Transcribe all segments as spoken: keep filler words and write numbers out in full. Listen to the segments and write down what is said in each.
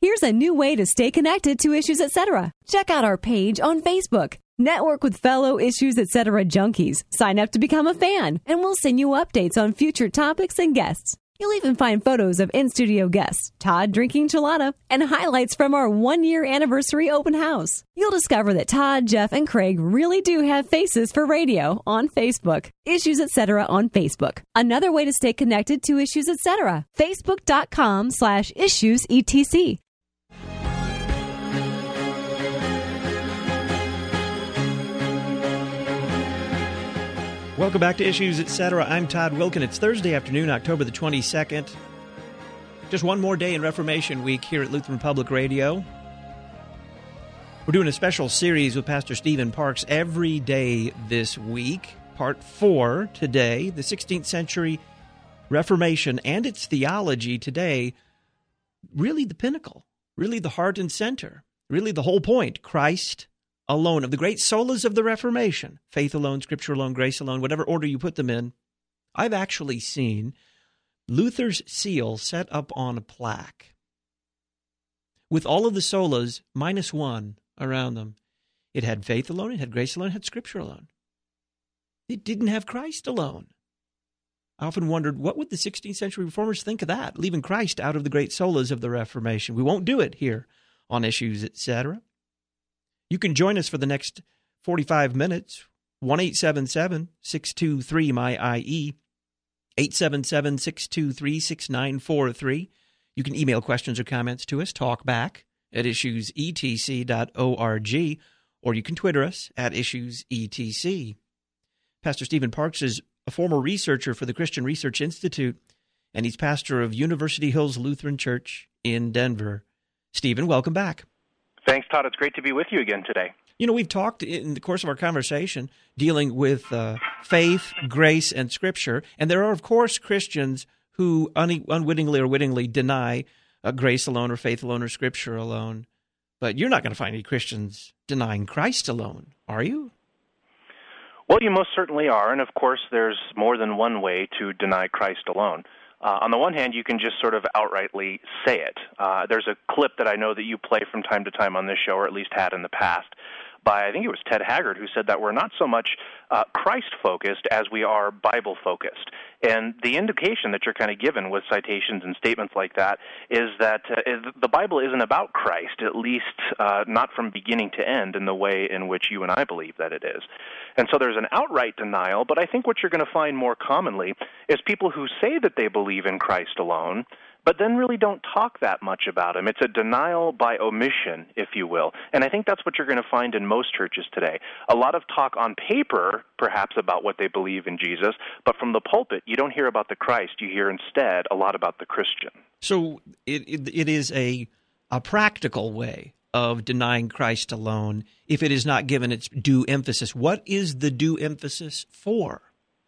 Here's a new way to stay connected to Issues Etc. Check out our page on Facebook. Network with fellow Issues Etc. junkies. Sign up to become a fan, and we'll send you updates on future topics and guests. You'll even find photos of in-studio guests, Todd drinking Chelada, and highlights from our one-year anniversary open house. You'll discover that Todd, Jeff, and Craig really do have faces for radio on Facebook. Issues Etc. on Facebook. Another way to stay connected to Issues Etc. Facebook.com slash Issues ETC. Welcome back to Issues Etc. I'm Todd Wilken. It's Thursday afternoon, October the twenty-second. Just one more day in Reformation Week here at Lutheran Public Radio. We're doing a special series with Pastor Stephen Parks every day this week. Part four today, the sixteenth century Reformation and its theology today. Really the pinnacle, really the heart and center, really the whole point. Christ alone, of the great solas of the Reformation, faith alone, Scripture alone, grace alone, whatever order you put them in. I've actually seen Luther's seal set up on a plaque with all of the solas minus one around them. It had faith alone, it had grace alone, it had Scripture alone. It didn't have Christ alone. I often wondered, what would the sixteenth century reformers think of that, leaving Christ out of the great solas of the Reformation? We won't do it here on Issues Etc. You can join us for the next forty-five minutes, one eight seven seven, six two three, M Y I E, eight seven seven, six two three, six nine four three. You can email questions or comments to us, talkback at issues e t c dot org, or you can Twitter us at issues e t c. Pastor Stephen Parks is a former researcher for the Christian Research Institute, and he's pastor of University Hills Lutheran Church in Denver. Stephen, welcome back. Thanks, Todd. It's great to be with you again today. You know, we've talked in the course of our conversation dealing with uh, faith, grace, and Scripture, and there are, of course, Christians who un- unwittingly or wittingly deny uh, grace alone or faith alone or Scripture alone. But you're not going to find any Christians denying Christ alone, are you? Well, you most certainly are, and of course there's more than one way to deny Christ alone. Uh, on the one hand, you can just sort of outrightly say it. Uh, there's a clip that I know that you play from time to time on this show, or at least had in the past, by, I think it was Ted Haggard, who said that we're not so much uh, Christ-focused as we are Bible-focused. And the indication that you're kind of given with citations and statements like that is that uh, is, the Bible isn't about Christ, at least uh, not from beginning to end in the way in which you and I believe that it is. And so there's an outright denial, but I think what you're going to find more commonly is people who say that they believe in Christ alone, but then really don't talk that much about him. It's a denial by omission, if you will. And I think that's what you're going to find in most churches today. A lot of talk on paper, perhaps, about what they believe in Jesus, but from the pulpit, you don't hear about the Christ. You hear instead a lot about the Christian. So it it, it is a a practical way of denying Christ alone if it is not given its due emphasis. What is the due emphasis for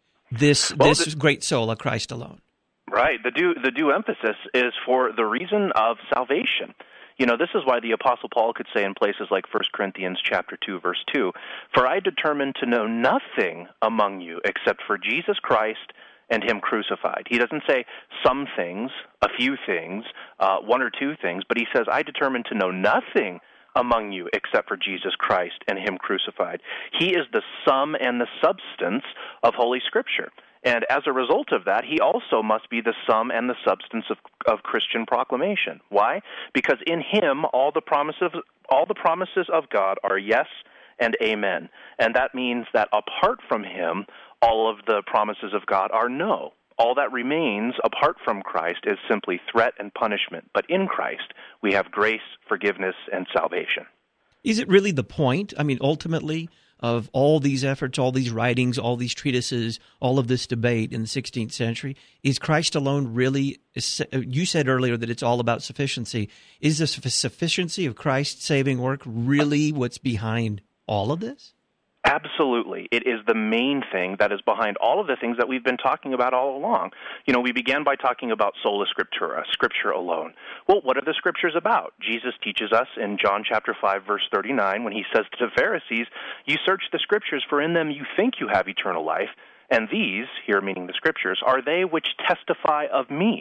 this, well, this the- great sola, Christ alone? Right. The due, the due emphasis is for the reason of salvation. You know, this is why the Apostle Paul could say in places like First Corinthians chapter two, verse two, "For I determined to know nothing among you except for Jesus Christ and him crucified." He doesn't say some things, a few things, uh, one or two things, but he says, "I determined to know nothing among you except for Jesus Christ and him crucified." He is the sum and the substance of Holy Scripture. And as a result of that, he also must be the sum and the substance of, of Christian proclamation. Why? Because in him, all the promises, all the promises of God are yes and amen. And that means that apart from him, all of the promises of God are no. All that remains apart from Christ is simply threat and punishment. But in Christ, we have grace, forgiveness, and salvation. Is it really the point? I mean, ultimately, of all these efforts, all these writings, all these treatises, all of this debate in the sixteenth century, is Christ alone really, you said earlier that it's all about sufficiency. Is the sufficiency of Christ's saving work really what's behind all of this? Absolutely. It is the main thing that is behind all of the things that we've been talking about all along. You know, we began by talking about sola scriptura, Scripture alone. Well, what are the Scriptures about? Jesus teaches us in John chapter five, verse thirty-nine, when he says to the Pharisees, "You search the Scriptures, for in them you think you have eternal life, and these," here meaning the Scriptures, "are they which testify of me."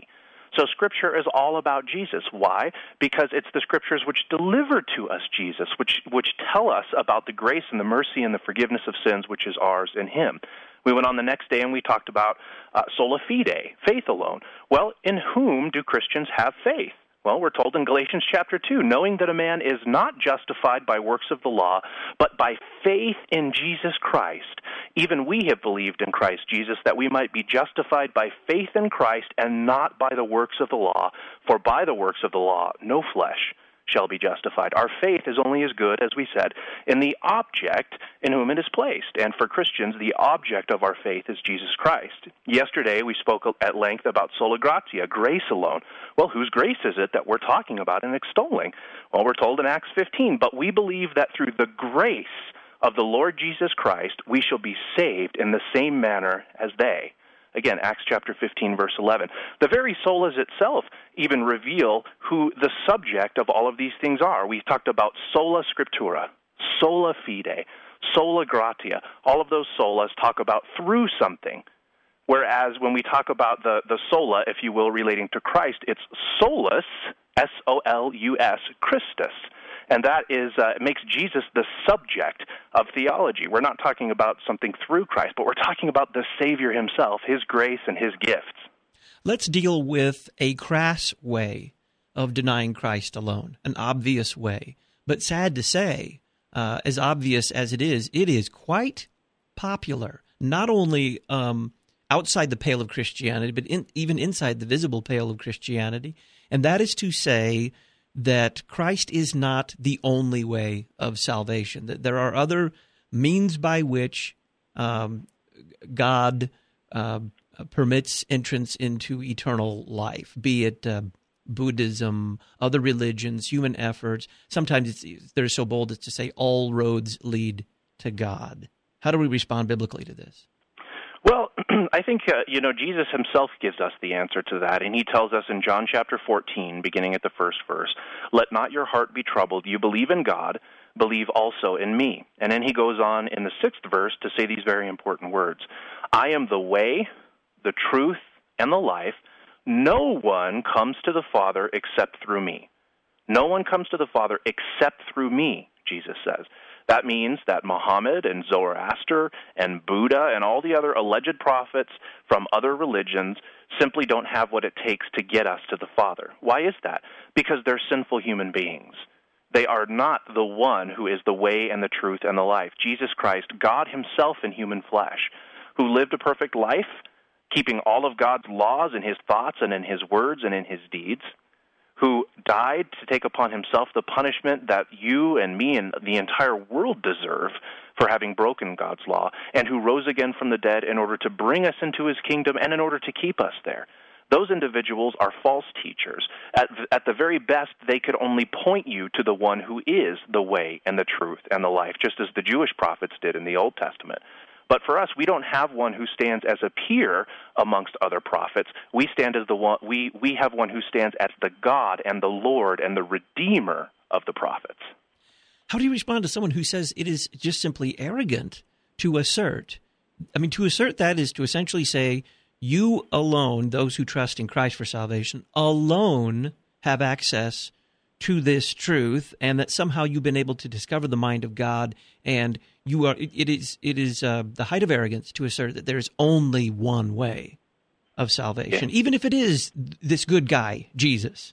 So Scripture is all about Jesus. Why? Because it's the Scriptures which deliver to us Jesus, which which tell us about the grace and the mercy and the forgiveness of sins which is ours in Him. We went on the next day and we talked about uh, sola fide, faith alone. Well, in whom do Christians have faith? Well, we're told in Galatians chapter two, knowing that a man is not justified by works of the law, but by faith in Jesus Christ. Even we have believed in Christ Jesus, that we might be justified by faith in Christ and not by the works of the law. For by the works of the law, no flesh shall be justified. Our faith is only as good, as we said, in the object in whom it is placed. And for Christians, the object of our faith is Jesus Christ. Yesterday, we spoke at length about sola gratia, grace alone. Well, whose grace is it that we're talking about and extolling? Well, we're told in Acts fifteen, but we believe that through the grace of the Lord Jesus Christ, we shall be saved in the same manner as they. Again, Acts chapter fifteen, verse eleven. The very solas itself even reveal who the subject of all of these things are. We talked about sola scriptura, sola fide, sola gratia. All of those solas talk about through something. Whereas when we talk about the, the sola, if you will, relating to Christ, it's solus, S O L U S, Christus. And that is, uh, it makes Jesus the subject of theology. We're not talking about something through Christ, but we're talking about the Savior himself, his grace and his gifts. Let's deal with a crass way of denying Christ alone, an obvious way. But sad to say, uh, as obvious as it is, it is quite popular, not only um, outside the pale of Christianity, but in, even inside the visible pale of Christianity. And that is to say that Christ is not the only way of salvation, that there are other means by which um, God uh, permits entrance into eternal life, be it uh, Buddhism, other religions, human efforts. Sometimes it's, they're so bold as to say all roads lead to God. How do we respond biblically to this? Well, I think, uh, you know, Jesus himself gives us the answer to that, and he tells us in John chapter fourteen, beginning at the first verse, "Let not your heart be troubled. You believe in God, believe also in me." And then he goes on in the sixth verse to say these very important words, "I am the way, the truth, and the life. No one comes to the Father except through me." No one comes to the Father except through me, Jesus says. That means that Muhammad and Zoroaster and Buddha and all the other alleged prophets from other religions simply don't have what it takes to get us to the Father. Why is that? Because they're sinful human beings. They are not the one who is the way and the truth and the life. Jesus Christ, God himself in human flesh, who lived a perfect life, keeping all of God's laws in his thoughts and in his words and in his deeds, who died to take upon himself the punishment that you and me and the entire world deserve for having broken God's law, and who rose again from the dead in order to bring us into his kingdom and in order to keep us there. Those individuals are false teachers. At, at the very best, they could only point you to the one who is the way and the truth and the life, just as the Jewish prophets did in the Old Testament. But for us, we don't have one who stands as a peer amongst other prophets. We stand as the one. We we have one who stands as the God and the Lord and the Redeemer of the prophets. How do you respond to someone who says it is just simply arrogant to assert? I mean, to assert that is to essentially say you alone, those who trust in Christ for salvation, alone have access to this truth, and that somehow you've been able to discover the mind of God, and you are. It, it is it is uh, the height of arrogance to assert that there is only one way of salvation, yeah. even if it is this good guy, Jesus.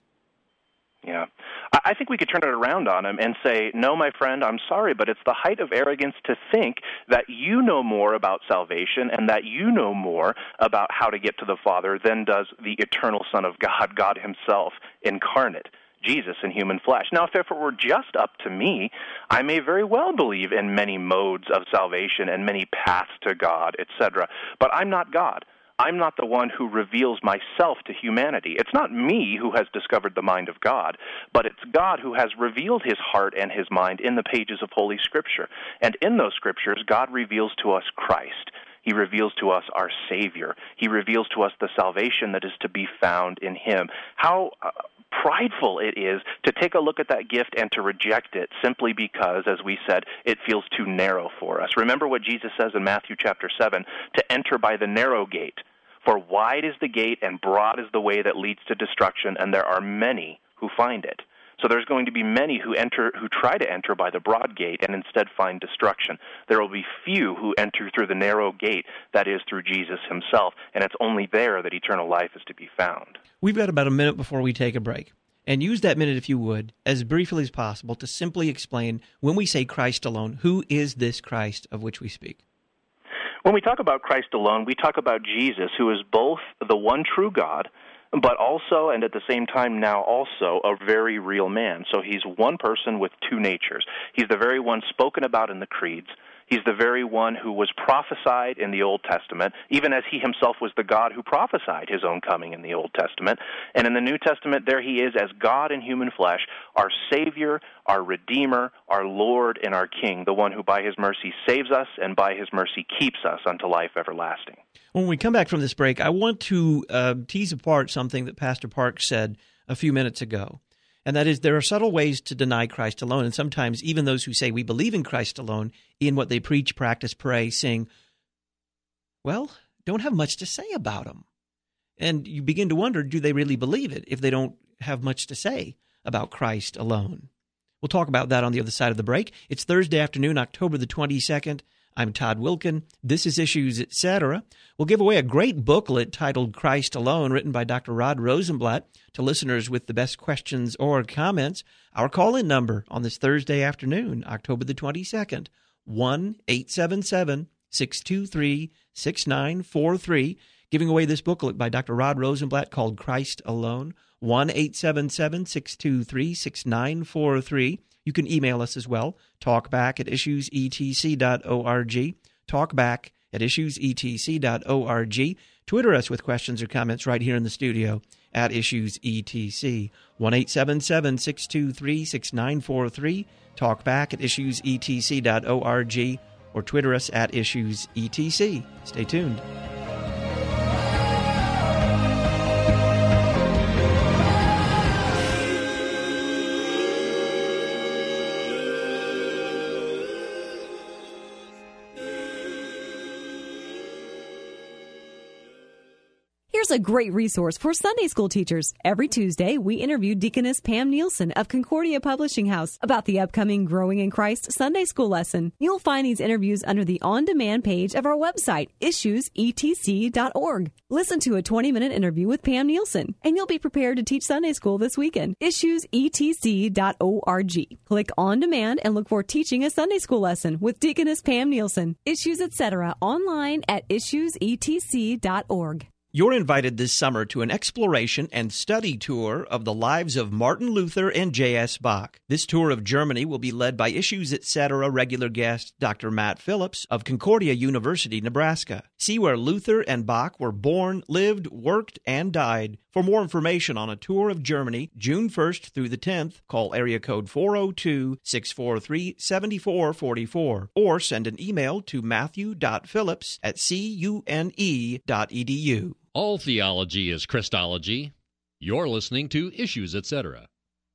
Yeah. I think we could turn it around on him and say, no, my friend, I'm sorry, but it's the height of arrogance to think that you know more about salvation and that you know more about how to get to the Father than does the eternal Son of God, God himself incarnate, Jesus in human flesh. Now, if it were just up to me, I may very well believe in many modes of salvation and many paths to God, et cetera. But I'm not God. I'm not the one who reveals myself to humanity. It's not me who has discovered the mind of God, but it's God who has revealed his heart and his mind in the pages of Holy Scripture. And in those Scriptures, God reveals to us Christ. He reveals to us our Savior. He reveals to us the salvation that is to be found in him. How uh, prideful it is to take a look at that gift and to reject it simply because, as we said, it feels too narrow for us. Remember what Jesus says in Matthew chapter seven, to enter by the narrow gate. For wide is the gate and broad is the way that leads to destruction, and there are many who find it. So there's going to be many who enter, who try to enter by the broad gate and instead find destruction. There will be few who enter through the narrow gate, that is, through Jesus himself, and it's only there that eternal life is to be found. We've got about a minute before we take a break. And use that minute, if you would, as briefly as possible to simply explain, when we say Christ alone, who is this Christ of which we speak? When we talk about Christ alone, we talk about Jesus, who is both the one true God, but also, and at the same time now also, a very real man. So he's one person with two natures. He's the very one spoken about in the creeds. He's the very one who was prophesied in the Old Testament, even as he himself was the God who prophesied his own coming in the Old Testament. And in the New Testament, there he is as God in human flesh, our Savior, our Redeemer, our Lord, and our King, the one who by his mercy saves us and by his mercy keeps us unto life everlasting. When we come back from this break, I want to uh, tease apart something that Pastor Parks said a few minutes ago. And that is, there are subtle ways to deny Christ alone. And sometimes even those who say we believe in Christ alone, in what they preach, practice, pray, sing, well, don't have much to say about him. And you begin to wonder, do they really believe it if they don't have much to say about Christ alone? We'll talk about that on the other side of the break. It's Thursday afternoon, October the twenty-second. I'm Todd Wilkin. This is Issues, et cetera. We'll give away a great booklet titled Christ Alone, written by Doctor Rod Rosenblatt, to listeners with the best questions or comments. Our call-in number on this Thursday afternoon, October the twenty-second, one eight seven seven, six two three, six nine four three. Giving away this booklet by Doctor Rod Rosenblatt called Christ Alone, one eight seven seven, six two three, six nine four three. You can email us as well, talkback at issues e t c dot org, talkback at issues e t c dot org. Twitter us with questions or comments right here in the studio at issues e t c, one eight seven seven, six two three, six nine four three, talkback at issues e t c dot org, or Twitter us at issues e t c. Stay tuned. Here's a great resource for Sunday school teachers. Every Tuesday, we interview Deaconess Pam Nielsen of Concordia Publishing House about the upcoming Growing in Christ Sunday school lesson. You'll find these interviews under the on-demand page of our website, issues e t c dot org. Listen to a twenty-minute interview with Pam Nielsen, and you'll be prepared to teach Sunday school this weekend. issues e t c dot org. Click On Demand and look for Teaching a Sunday School Lesson with Deaconess Pam Nielsen. Issues, et cetera online at issues e t c dot org. You're invited this summer to an exploration and study tour of the lives of Martin Luther and J S. Bach. This tour of Germany will be led by Issues, et cetera regular guest Doctor Matt Phillips of Concordia University, Nebraska. See where Luther and Bach were born, lived, worked, and died. For more information on a tour of Germany, June first through the tenth, call area code four oh two, six four three, seven four four four or send an email to matthew dot phillips at cune dot e d u. All theology is Christology. You're listening to Issues, et cetera.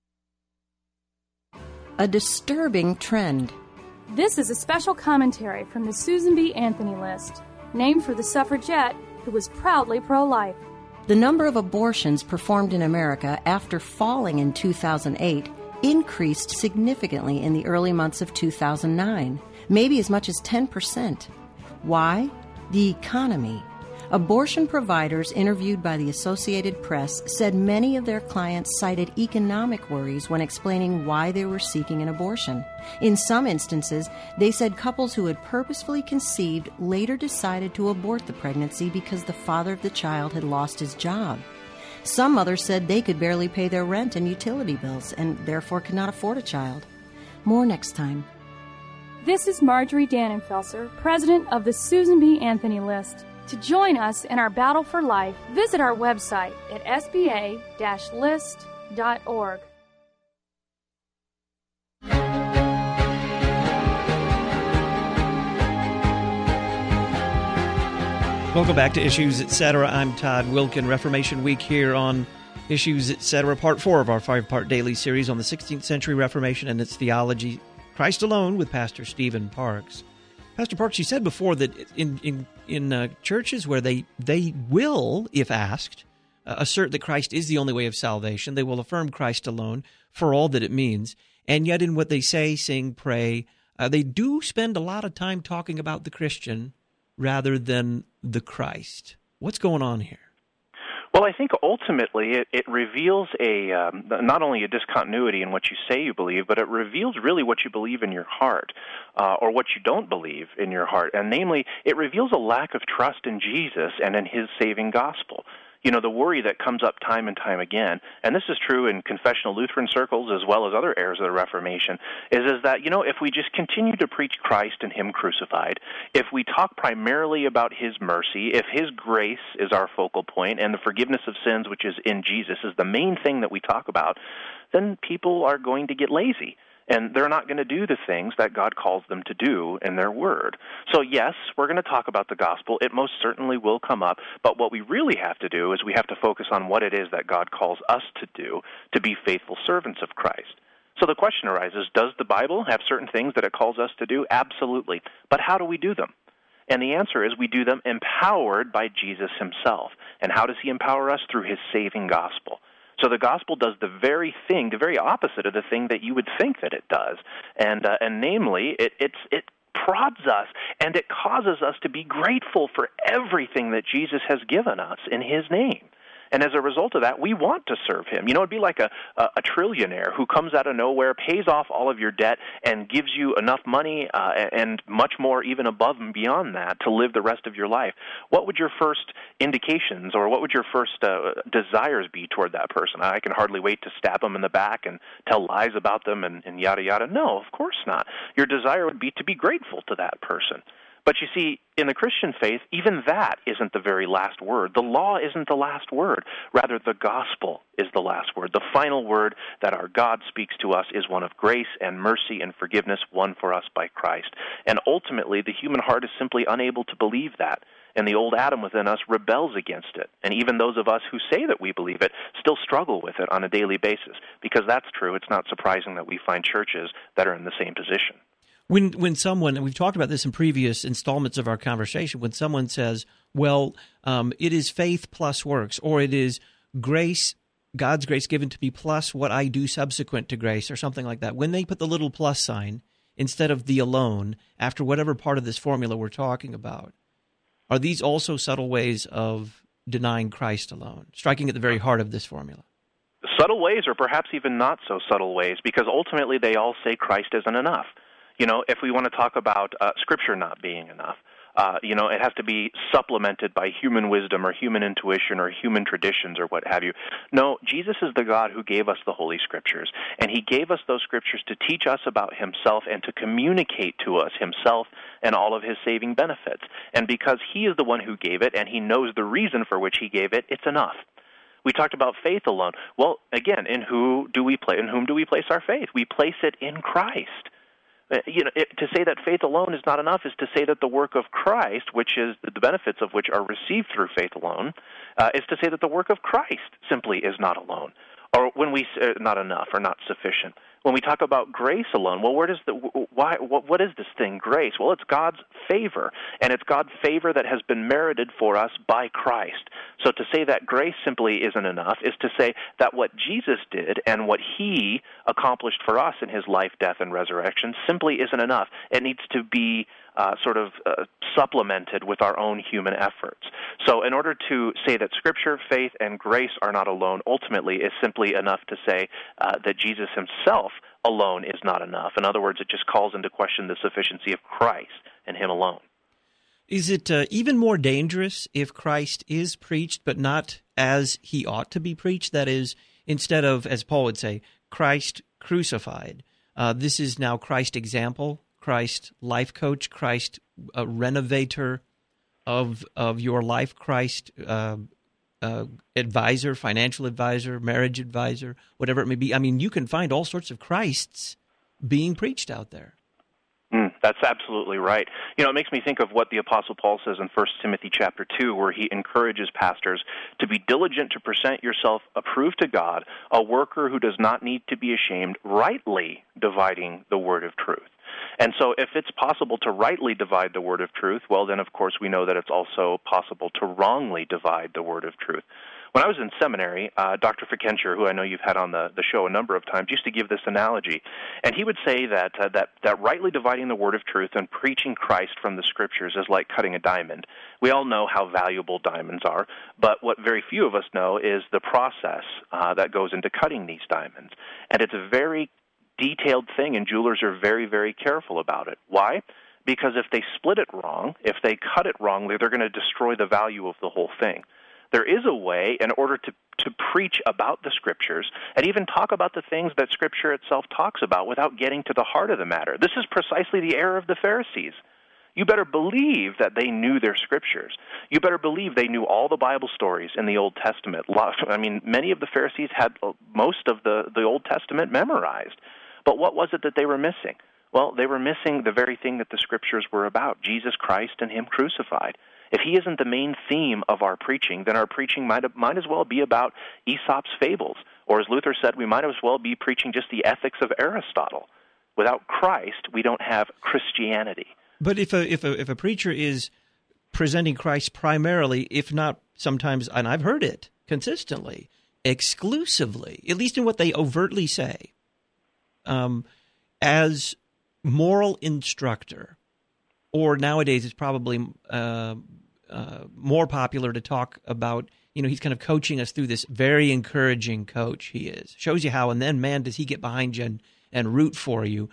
A disturbing trend. This is a special commentary from the Susan B. Anthony list, named for the suffragette who was proudly pro-life. The number of abortions performed in America after falling in two thousand eight increased significantly in the early months of two thousand nine, maybe as much as ten percent. Why? The economy. Abortion providers interviewed by the Associated Press said many of their clients cited economic worries when explaining why they were seeking an abortion. In some instances, they said couples who had purposefully conceived later decided to abort the pregnancy because the father of the child had lost his job. Some mothers said they could barely pay their rent and utility bills and therefore could not afford a child. More next time. This is Marjorie Dannenfelser, president of the Susan B. Anthony list. To join us in our battle for life, visit our website at s b a dash list dot org. Welcome back to Issues, et cetera. I'm Todd Wilkin. Reformation Week here on Issues, et cetera. Part four of our five-part daily series on the sixteenth century Reformation and its theology. Christ Alone with Pastor Stephen Parks. Pastor Parks, you said before that in in, in uh, churches where they, they will, if asked, uh, assert that Christ is the only way of salvation, they will affirm Christ alone for all that it means, and yet in what they say, sing, pray, uh, they do spend a lot of time talking about the Christian rather than the Christ. What's going on here? Well, I think ultimately it, it reveals a um, not only a discontinuity in what you say you believe, but it reveals really what you believe in your heart, uh, or what you don't believe in your heart. And namely, it reveals a lack of trust in Jesus and in his saving gospel. You know, the worry that comes up time and time again, and this is true in confessional Lutheran circles as well as other eras of the Reformation, is, is that, you know, if we just continue to preach Christ and him crucified, if we talk primarily about his mercy, if his grace is our focal point and the forgiveness of sins, which is in Jesus, is the main thing that we talk about, then people are going to get lazy. And they're not going to do the things that God calls them to do in their word. So yes, we're going to talk about the gospel. It most certainly will come up. But what we really have to do is we have to focus on what it is that God calls us to do to be faithful servants of Christ. So the question arises, does the Bible have certain things that it calls us to do? Absolutely. But how do we do them? And the answer is we do them empowered by Jesus himself. And how does he empower us? Through his saving gospel. So the gospel does the very thing, the very opposite of the thing that you would think that it does, and uh, and namely, it it's, it prods us and it causes us to be grateful for everything that Jesus has given us in his name. And as a result of that, we want to serve him. You know, it'd be like a, a, a trillionaire who comes out of nowhere, pays off all of your debt, and gives you enough money uh, and much more even above and beyond that to live the rest of your life. What would your first indications or what would your first uh, desires be toward that person? I can hardly wait to stab them in the back and tell lies about them and, and yada, yada. No, of course not. Your desire would be to be grateful to that person. But you see, in the Christian faith, even that isn't the very last word. The law isn't the last word. Rather, the gospel is the last word. The final word that our God speaks to us is one of grace and mercy and forgiveness won for us by Christ. And ultimately, the human heart is simply unable to believe that. And the old Adam within us rebels against it. And even those of us who say that we believe it still struggle with it on a daily basis. Because that's true, it's not surprising that we find churches that are in the same position. When when someone, and we've talked about this in previous installments of our conversation, when someone says, well, um, it is faith plus works, or it is grace, God's grace given to me plus what I do subsequent to grace, or something like that, when they put the little plus sign instead of the alone after whatever part of this formula we're talking about, are these also subtle ways of denying Christ alone, striking at the very heart of this formula? Subtle ways, or perhaps even not so subtle ways, because ultimately they all say Christ isn't enough. You know, if we want to talk about uh, Scripture not being enough, uh, you know, it has to be supplemented by human wisdom or human intuition or human traditions or what have you. No, Jesus is the God who gave us the Holy Scriptures, and he gave us those Scriptures to teach us about himself and to communicate to us himself and all of his saving benefits. And because he is the one who gave it and he knows the reason for which he gave it, it's enough. We talked about faith alone. Well, again, in who do we play? In whom do we place our faith? We place it in Christ. You know, it, to say that faith alone is not enough is to say that the work of Christ, which is the benefits of which are received through faith alone, uh, is to say that the work of Christ simply is not alone, or when we uh, not enough or not sufficient. When we talk about grace alone, well, where does the why? What, what is this thing, grace? Well, it's God's favor, and it's God's favor that has been merited for us by Christ. So to say that grace simply isn't enough is to say that what Jesus did and what he accomplished for us in his life, death, and resurrection simply isn't enough. It needs to be uh, sort of uh, supplemented with our own human efforts. So in order to say that Scripture, faith, and grace are not alone, ultimately is simply enough to say uh, that Jesus himself alone is not enough. In other words, it just calls into question the sufficiency of Christ and him alone. Is it uh, even more dangerous if Christ is preached but not as he ought to be preached? That is, instead of, as Paul would say, Christ crucified, uh, this is now Christ example, Christ life coach, Christ uh, renovator of of your life, Christ uh, uh, advisor, financial advisor, marriage advisor, whatever it may be. I mean, you can find all sorts of Christs being preached out there. Mm, that's absolutely right. You know, it makes me think of what the Apostle Paul says in First Timothy chapter two, where he encourages pastors to be diligent to present yourself approved to God, a worker who does not need to be ashamed, rightly dividing the word of truth. And so if it's possible to rightly divide the word of truth, well, then, of course, we know that it's also possible to wrongly divide the word of truth. When I was in seminary, uh, Doctor Fikencher, who I know you've had on the, the show a number of times, used to give this analogy. And he would say that, uh, that that rightly dividing the word of truth and preaching Christ from the Scriptures is like cutting a diamond. We all know how valuable diamonds are, but what very few of us know is the process uh, that goes into cutting these diamonds. And it's a very detailed thing, and jewelers are very, very careful about it. Why? Because if they split it wrong, if they cut it wrongly, they're going to destroy the value of the whole thing. There is a way in order to, to preach about the Scriptures and even talk about the things that Scripture itself talks about without getting to the heart of the matter. This is precisely the error of the Pharisees. You better believe that they knew their Scriptures. You better believe they knew all the Bible stories in the Old Testament. I mean, many of the Pharisees had most of the, the Old Testament memorized. But what was it that they were missing? Well, they were missing the very thing that the Scriptures were about, Jesus Christ and Him crucified. If He isn't the main theme of our preaching, then our preaching might, might as well be about Aesop's fables. Or as Luther said, we might as well be preaching just the ethics of Aristotle. Without Christ, we don't have Christianity. But if a, if a, if a preacher is presenting Christ primarily, if not sometimes, and I've heard it consistently, exclusively, at least in what they overtly say, um, as moral instructor, or nowadays it's probably uh, uh, more popular to talk about, you know, he's kind of coaching us through this, very encouraging coach he is. Shows you how, and then, man, does he get behind you and, and root for you.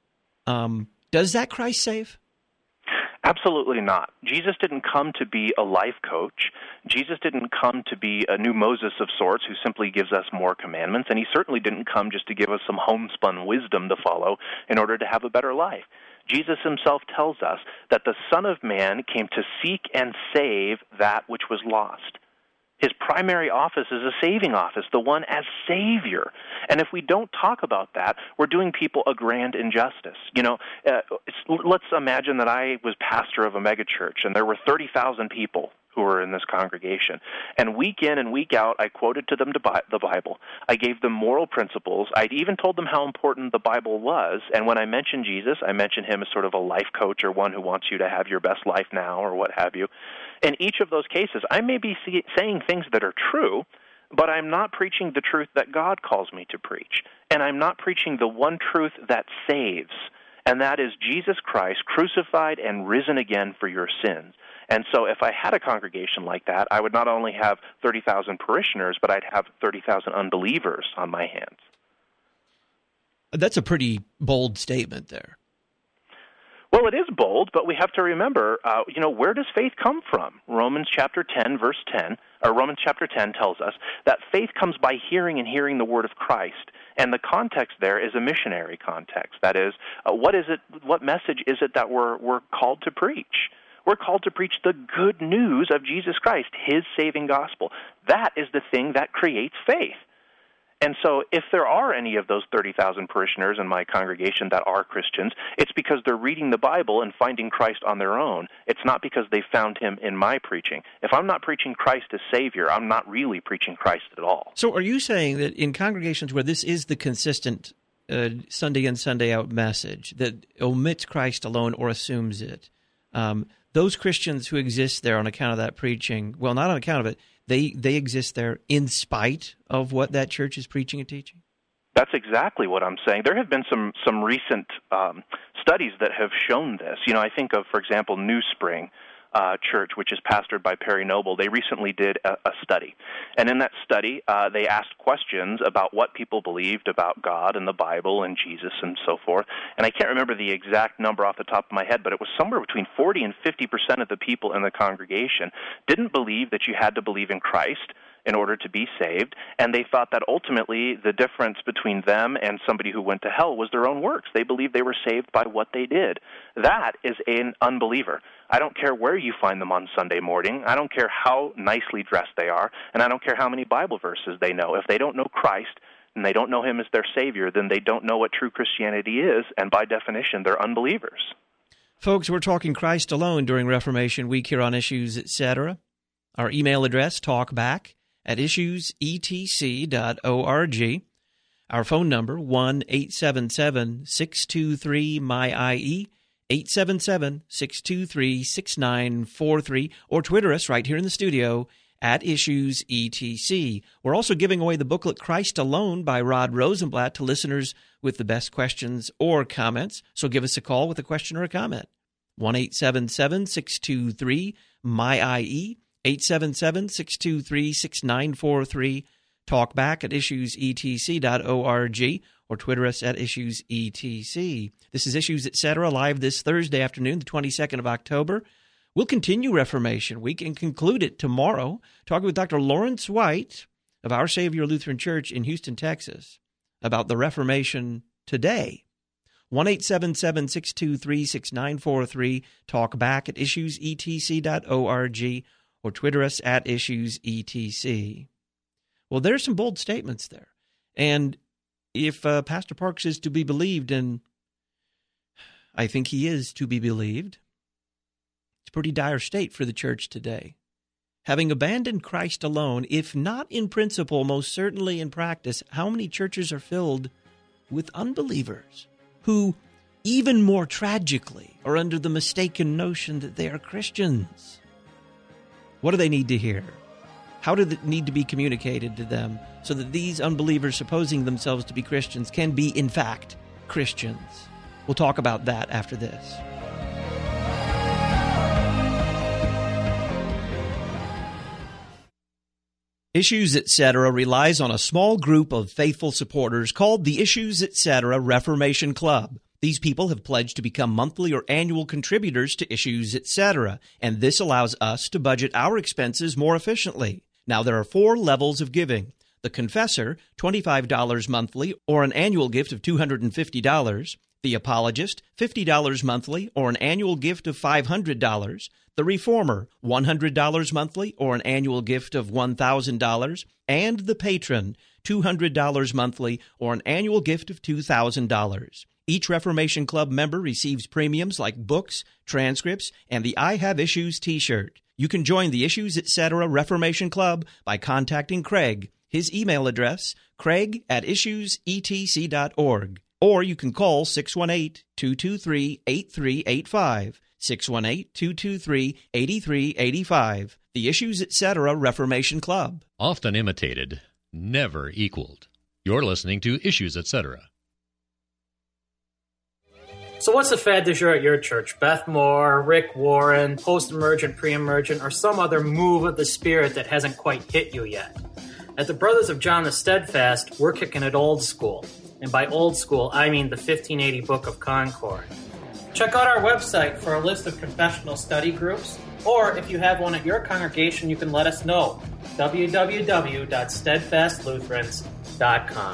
Um, does that Christ save? Absolutely not. Jesus didn't come to be a life coach. Jesus didn't come to be a new Moses of sorts who simply gives us more commandments, and He certainly didn't come just to give us some homespun wisdom to follow in order to have a better life. Jesus Himself tells us that the Son of Man came to seek and save that which was lost. His primary office is a saving office, the one as Savior. And if we don't talk about that, we're doing people a grand injustice. You know, uh, let's imagine that I was pastor of a megachurch, and there were thirty thousand people who were in this congregation. And week in and week out, I quoted to them the Bible. I gave them moral principles. I even told them how important the Bible was. And when I mentioned Jesus, I mentioned Him as sort of a life coach or one who wants you to have your best life now or what have you. In each of those cases, I may be saying things that are true, but I'm not preaching the truth that God calls me to preach. And I'm not preaching the one truth that saves, and that is Jesus Christ crucified and risen again for your sins. And so if I had a congregation like that, I would not only have thirty thousand parishioners, but I'd have thirty thousand unbelievers on my hands. That's a pretty bold statement there. Well, it is bold, but we have to remember, uh, you know, where does faith come from? Romans chapter ten, verse ten, or Romans chapter ten tells us that faith comes by hearing and hearing the word of Christ. And the context there is a missionary context. That is, uh, what is it? What message is it that we're we're called to preach? We're called to preach the good news of Jesus Christ, His saving gospel. That is the thing that creates faith. And so if there are any of those thirty thousand parishioners in my congregation that are Christians, it's because they're reading the Bible and finding Christ on their own. It's not because they found Him in my preaching. If I'm not preaching Christ as Savior, I'm not really preaching Christ at all. So are you saying that in congregations where this is the consistent uh, Sunday in, Sunday out message that omits Christ alone or assumes it, um, those Christians who exist there on account of that preaching, well, not on account of it, they they exist there in spite of what that church is preaching and teaching? That's exactly what I'm saying. There have been some some recent um, studies that have shown this. You know, I think of, for example, New Spring uh, Church, which is pastored by Perry Noble. They recently did a, a study. And in that study, uh, they asked questions about what people believed about God and the Bible and Jesus and so forth. And I can't remember the exact number off the top of my head, but it was somewhere between forty and fifty percent of the people in the congregation didn't believe that you had to believe in Christ in order to be saved, and they thought that ultimately the difference between them and somebody who went to hell was their own works. They believed they were saved by what they did. That is an unbeliever. I don't care where you find them on Sunday morning. I don't care how nicely dressed they are, and I don't care how many Bible verses they know. If they don't know Christ and they don't know Him as their Savior, then they don't know what true Christianity is, and by definition, they're unbelievers. Folks, we're talking Christ alone during Reformation Week here on Issues, et cetera. Our email address, talkback at issues e t c dot org. Our phone number, one eight seven seven, six two three, M Y I E, eight seven seven, six two three, six nine four three, or Twitter us right here in the studio at Issues E T C. We're also giving away the booklet Christ Alone by Rod Rosenblatt to listeners with the best questions or comments. So give us a call with a question or a comment. one eight seven seven, six two three, M Y I E, eight seven seven, six two three, six nine four three. Talk back at issues e t c dot org or Twitter us at Issues E T C. This is Issues et cetera, live this Thursday afternoon, the twenty-second of October. We'll continue Reformation Week and conclude it tomorrow, talking with Doctor Lawrence White of Our Savior Lutheran Church in Houston, Texas, about the Reformation today. one eight seven seven, six two three, six nine four three. Talk back at issues e t c dot org or Twitter us at Issues E T C. Well, there's some bold statements there. And if uh, Pastor Parks is to be believed, and I think he is to be believed, it's a pretty dire state for the church today. Having abandoned Christ alone, if not in principle, most certainly in practice, how many churches are filled with unbelievers who, even more tragically, are under the mistaken notion that they are Christians? What do they need to hear? How does it need to be communicated to them so that these unbelievers supposing themselves to be Christians can be, in fact, Christians? We'll talk about that after this. Issues et cetera relies on a small group of faithful supporters called the Issues et cetera Reformation Club. These people have pledged to become monthly or annual contributors to Issues et cetera, and this allows us to budget our expenses more efficiently. Now, there are four levels of giving. The Confessor, twenty-five dollars monthly or an annual gift of two hundred fifty dollars. The Apologist, fifty dollars monthly or an annual gift of five hundred dollars. The Reformer, one hundred dollars monthly or an annual gift of one thousand dollars. And the Patron, two hundred dollars monthly or an annual gift of two thousand dollars. Each Reformation Club member receives premiums like books, transcripts, and the I Have Issues t-shirt. You can join the Issues et cetera Reformation Club by contacting Craig. His email address, craig at issues e t c dot org. Or you can call six one eight, two two three, eight three eight five, six one eight, two two three, eight three eight five. The Issues et cetera Reformation Club. Often imitated, never equaled. You're listening to Issues et cetera. So what's the fad du jour at your church? Beth Moore, Rick Warren, post-emergent, pre-emergent, or some other move of the Spirit that hasn't quite hit you yet? At the Brothers of John the Steadfast, we're kicking it old school. And by old school, I mean the fifteen eighty Book of Concord. Check out our website for a list of confessional study groups, or if you have one at your congregation, you can let us know. w w w dot steadfast lutherans dot com.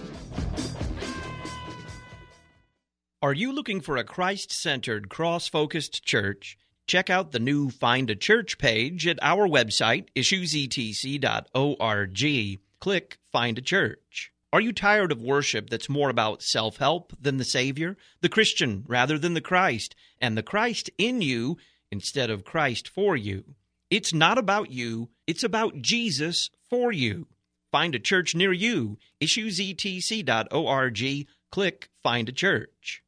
Are you looking for a Christ-centered, cross-focused church? Check out the new Find a Church page at our website, issues e t c dot org. Click Find a Church. Are you tired of worship that's more about self-help than the Savior, the Christian rather than the Christ, and the Christ in you instead of Christ for you? It's not about you, it's about Jesus for you. Find a church near you, issues e t c dot org. Click Find a Church.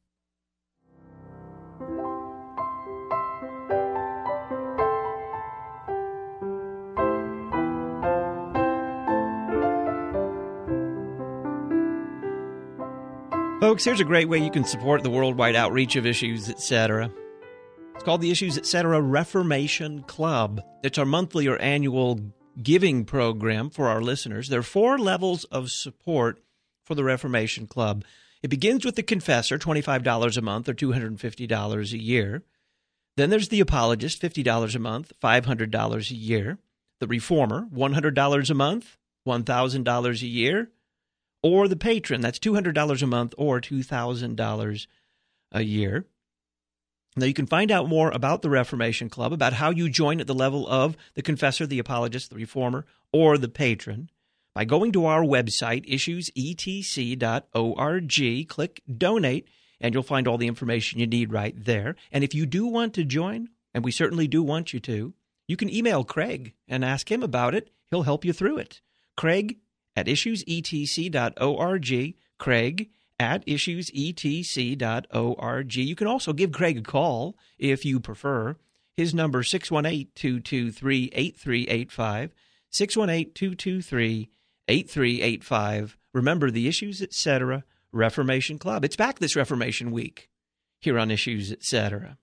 Folks, here's a great way you can support the worldwide outreach of Issues et cetera. It's called the Issues et cetera Reformation Club. It's our monthly or annual giving program for our listeners. There are four levels of support for the Reformation Club. It begins with the Confessor, twenty-five dollars a month or two hundred fifty dollars a year. Then there's the Apologist, fifty dollars a month, five hundred dollars a year. The Reformer, one hundred dollars a month, one thousand dollars a year. Or the Patron, that's two hundred dollars a month or two thousand dollars a year. Now, you can find out more about the Reformation Club, about how you join at the level of the Confessor, the Apologist, the Reformer, or the Patron, by going to our website, issues e t c dot org, click Donate, and you'll find all the information you need right there. And if you do want to join, and we certainly do want you to, you can email Craig and ask him about it. He'll help you through it. Craig at issues e t c dot org. Craig at issues e t c dot org. You can also give Craig a call if you prefer. His number, six one eight, two two three, eight three eight five, six one eight, two two three, eight three eight five. Remember, the Issues Etc. Reformation Club. It's back this Reformation week here on Issues Etc.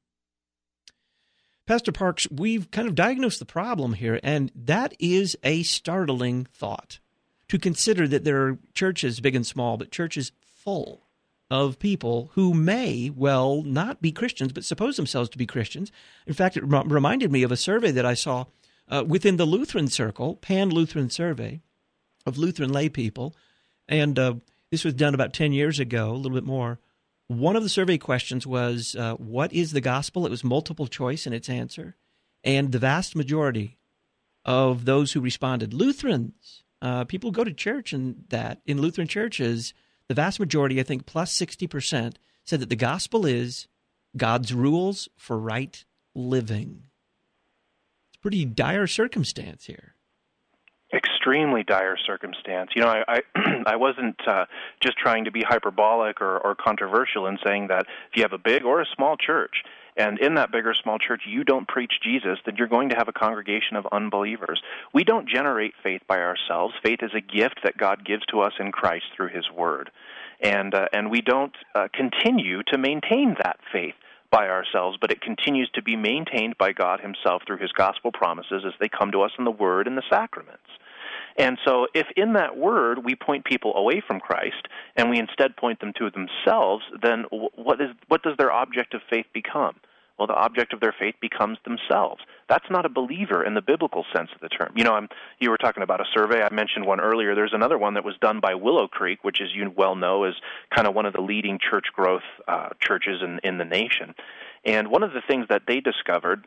Pastor Parks, we've kind of diagnosed the problem here, and that is a startling thought, to consider that there are churches, big and small, but churches full of people who may well not be Christians, but suppose themselves to be Christians. In fact, it r- reminded me of a survey that I saw uh, within the Lutheran Circle, Pan-Lutheran Survey of Lutheran lay people, and uh, this was done about ten years ago, a little bit more. One of the survey questions was, uh, what is the gospel? It was multiple choice in its answer. And the vast majority of those who responded, Lutherans, uh, people go to church and that, in Lutheran churches, the vast majority, I think plus sixty percent, said that the gospel is God's rules for right living. It's a pretty dire circumstance here. Extremely dire circumstance. You know, I I, I wasn't uh, just trying to be hyperbolic or, or controversial in saying that if you have a big or a small church, and in that big or small church you don't preach Jesus, then you're going to have a congregation of unbelievers. We don't generate faith by ourselves. Faith is a gift that God gives to us in Christ through His Word. And, uh, and we don't uh, continue to maintain that faith by ourselves, but it continues to be maintained by God Himself through His gospel promises as they come to us in the Word and the sacraments. And so if in that Word we point people away from Christ and we instead point them to themselves, then what is what does their object of faith become? Well, the object of their faith becomes themselves. That's not a believer in the biblical sense of the term. You know, I'm, you were talking about a survey. I mentioned one earlier. There's another one that was done by Willow Creek, which, as you well know, is kind of one of the leading church growth uh, churches in, in the nation. And one of the things that they discovered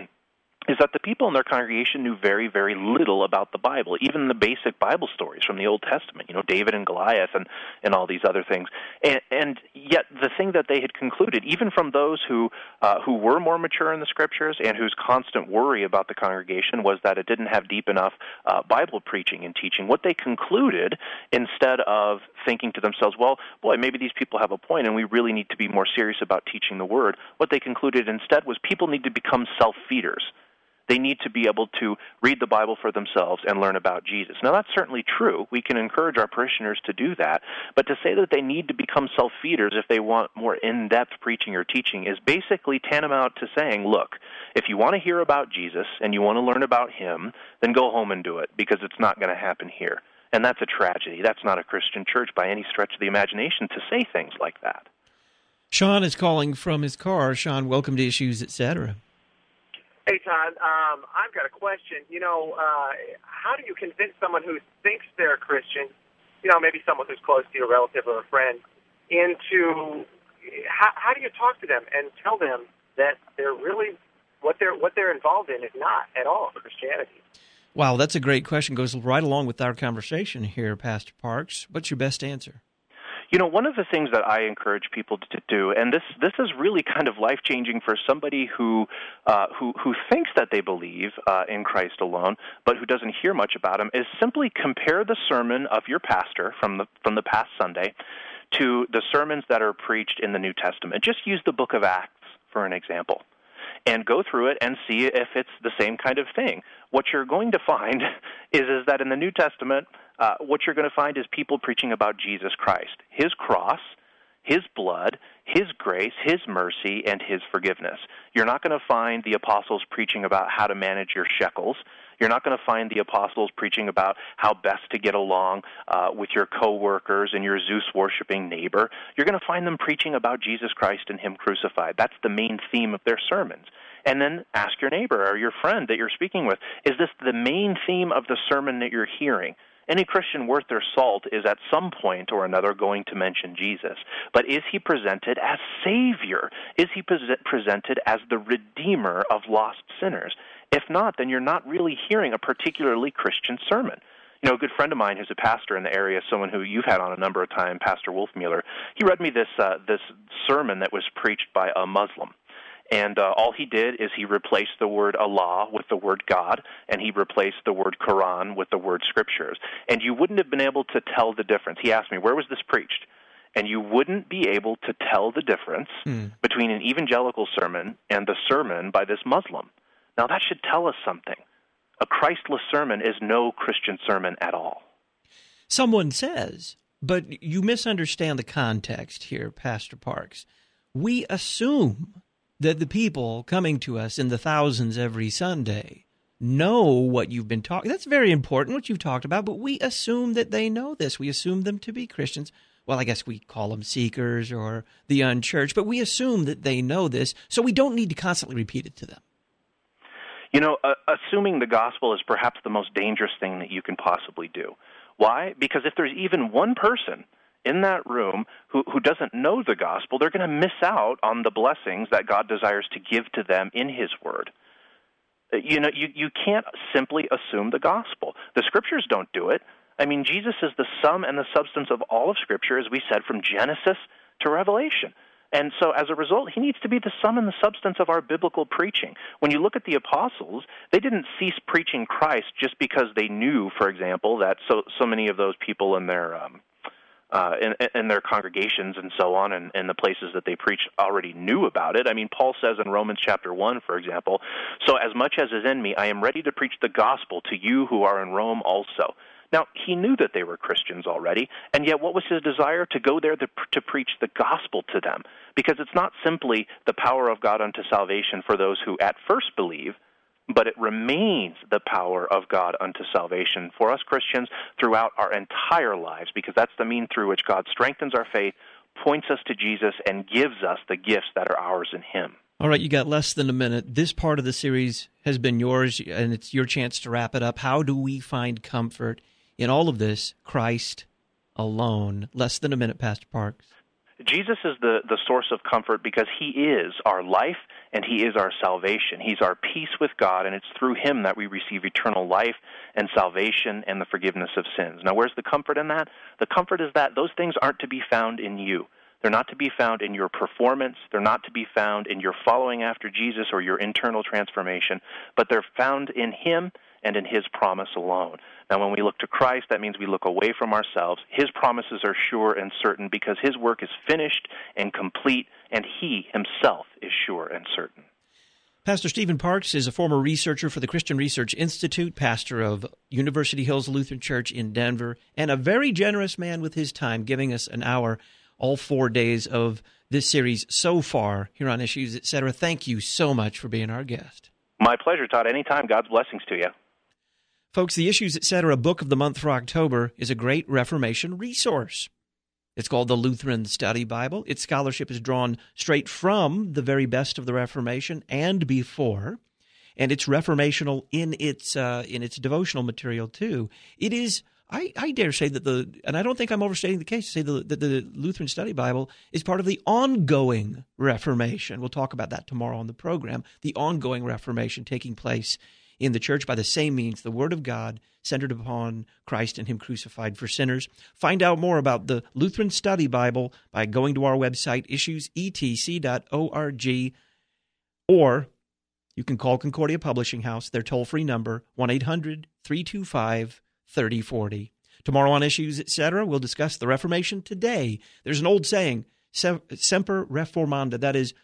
is that the people in their congregation knew very, very little about the Bible, even the basic Bible stories from the Old Testament, you know, David and Goliath and, and all these other things. And, and yet the thing that they had concluded, even from those who uh, who were more mature in the Scriptures and whose constant worry about the congregation was that it didn't have deep enough uh, Bible preaching and teaching, what they concluded, instead of thinking to themselves, well, boy, maybe these people have a point and we really need to be more serious about teaching the Word, what they concluded instead was people need to become self-feeders. They need to be able to read the Bible for themselves and learn about Jesus. Now, that's certainly true. We can encourage our parishioners to do that. But to say that they need to become self-feeders if they want more in-depth preaching or teaching is basically tantamount to saying, look, if you want to hear about Jesus and you want to learn about Him, then go home and do it, because it's not going to happen here. And that's a tragedy. That's not a Christian church by any stretch of the imagination to say things like that. Sean is calling from his car. Sean, welcome to Issues, et cetera. Hey, Todd, um, I've got a question. You know, uh, how do you convince someone who thinks they're a Christian, you know, maybe someone who's close to you, a relative or a friend, into how, how do you talk to them and tell them that they're really, what they're what they're involved in is not at all Christianity? Wow, that's a great question. Goes right along with our conversation here, Pastor Parks. What's your best answer? You know, one of the things that I encourage people to do, and this this is really kind of life-changing for somebody who uh, who who thinks that they believe uh, in Christ alone, but who doesn't hear much about Him, is simply compare the sermon of your pastor from the from the past Sunday to the sermons that are preached in the New Testament. Just use the book of Acts for an example, and go through it and see if it's the same kind of thing. What you're going to find is, is that in the New Testament, uh, what you're going to find is people preaching about Jesus Christ, His cross, His blood, His grace, His mercy, and His forgiveness. You're not going to find the apostles preaching about how to manage your shekels. You're not going to find the apostles preaching about how best to get along uh, with your coworkers and your Zeus-worshiping neighbor. You're going to find them preaching about Jesus Christ and Him crucified. That's the main theme of their sermons. And then ask your neighbor or your friend that you're speaking with, is this the main theme of the sermon that you're hearing? Any Christian worth their salt is at some point or another going to mention Jesus. But is He presented as Savior? Is He pre- presented as the Redeemer of lost sinners? If not, then you're not really hearing a particularly Christian sermon. You know, a good friend of mine who's a pastor in the area, someone who you've had on a number of times, Pastor Wolfmueller, he read me this uh, this sermon that was preached by a Muslim. And uh, all he did is he replaced the word Allah with the word God, and he replaced the word Quran with the word Scriptures. And you wouldn't have been able to tell the difference. He asked me, where was this preached? And you wouldn't be able to tell the difference mm. between an evangelical sermon and the sermon by this Muslim. Now, that should tell us something. A Christless sermon is no Christian sermon at all. Someone says, but you misunderstand the context here, Pastor Parks. We assume that the people coming to us in the thousands every Sunday know what you've been talking. That's very important, what you've talked about, but we assume that they know this. We assume them to be Christians. Well, I guess we call them seekers or the unchurched, but we assume that they know this, so we don't need to constantly repeat it to them. You know, uh, assuming the gospel is perhaps the most dangerous thing that you can possibly do. Why? Because if there's even one person in that room who, who doesn't know the gospel, they're going to miss out on the blessings that God desires to give to them in His Word. You know, you, you can't simply assume the gospel. The Scriptures don't do it. I mean, Jesus is the sum and the substance of all of Scripture, as we said, from Genesis to Revelation. And so as a result, he needs to be the sum and the substance of our biblical preaching. When you look at the apostles, they didn't cease preaching Christ just because they knew, for example, that so so many of those people in their um, uh, in, in their congregations and so on, and, and the places that they preached already knew about it. I mean, Paul says in Romans chapter one, for example, "So as much as is in me, I am ready to preach the gospel to you who are in Rome also." Now, he knew that they were Christians already, and yet what was his desire? To go there to, to preach the gospel to them. Because it's not simply the power of God unto salvation for those who at first believe, but it remains the power of God unto salvation for us Christians throughout our entire lives, because that's the mean through which God strengthens our faith, points us to Jesus, and gives us the gifts that are ours in Him. All right, you got less than a minute. This part of the series has been yours, and it's your chance to wrap it up. How do we find comfort in all of this? Christ alone. Less than a minute, Pastor Parks. Jesus is the, the source of comfort because He is our life and He is our salvation. He's our peace with God, and it's through Him that we receive eternal life and salvation and the forgiveness of sins. Now, where's the comfort in that? The comfort is that those things aren't to be found in you. They're not to be found in your performance. They're not to be found in your following after Jesus or your internal transformation, but they're found in Him and in His promise alone. Now, when we look to Christ, that means we look away from ourselves. His promises are sure and certain because His work is finished and complete, and He Himself is sure and certain. Pastor Stephen Parks is a former researcher for the Christian Research Institute, pastor of University Hills Lutheran Church in Denver, and a very generous man with his time, giving us an hour all four days of this series so far here on Issues, et cetera. Thank you so much for being our guest. My pleasure, Todd. Anytime. God's blessings to you. Folks, the Issues, et cetera. book of the month for October is a great Reformation resource. It's called the Lutheran Study Bible. Its scholarship is drawn straight from the very best of the Reformation and before, and it's reformational in its uh, in its devotional material too. It is, I, I dare say that the, and I don't think I'm overstating the case to say the, that the Lutheran Study Bible is part of the ongoing Reformation. We'll talk about that tomorrow on the program. The ongoing Reformation taking place in the church by the same means, the Word of God centered upon Christ and Him crucified for sinners. Find out more about the Lutheran Study Bible by going to our website, issues e t c dot org, or you can call Concordia Publishing House, their toll-free number, one eight hundred three two five thirty forty. Tomorrow on Issues, et cetera, we'll discuss the Reformation today. There's an old saying, semper reformanda, that is,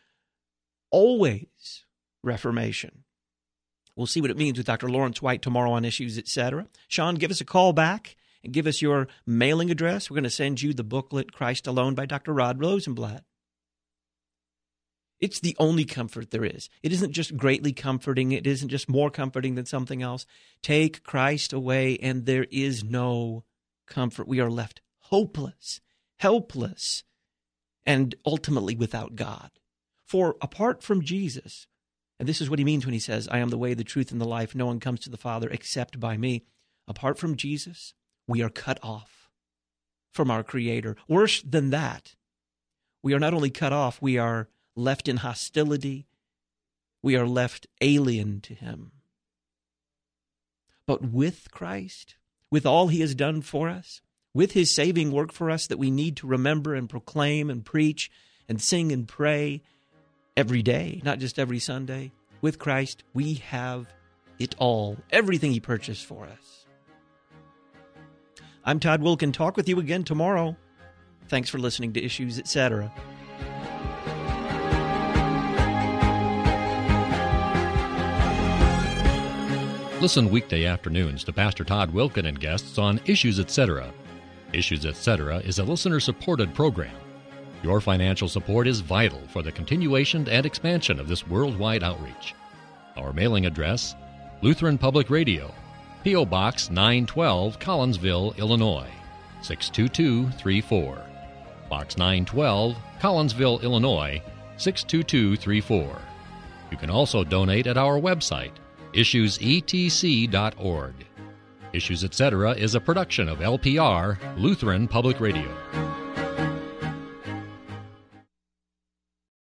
always Reformation. We'll see what it means with Doctor Lawrence White tomorrow on Issues, et cetera. Sean, give us a call back and give us your mailing address. We're going to send you the booklet, Christ Alone, by Doctor Rod Rosenblatt. It's the only comfort there is. It isn't just greatly comforting. It isn't just more comforting than something else. Take Christ away, and there is no comfort. We are left hopeless, helpless, and ultimately without God. For apart from Jesus, and this is what he means when he says, I am the way, the truth, and the life. No one comes to the Father except by me. Apart from Jesus, we are cut off from our Creator. Worse than that, we are not only cut off, we are left in hostility. We are left alien to Him. But with Christ, with all He has done for us, with His saving work for us that we need to remember and proclaim and preach and sing and pray every day, not just every Sunday. With Christ, we have it all, everything he purchased for us. I'm Todd Wilken. Talk with you again tomorrow. Thanks for listening to Issues, et cetera. Listen weekday afternoons to Pastor Todd Wilken and guests on Issues, et cetera. Issues, et cetera is a listener-supported program. Your financial support is vital for the continuation and expansion of this worldwide outreach. Our mailing address, Lutheran Public Radio, P O. Box nine twelve, Collinsville, Illinois, six two two three four. Box nine twelve, Collinsville, Illinois, six two two three four. You can also donate at our website, issues e t c dot org. Issues, et cetera is a production of L P R, Lutheran Public Radio.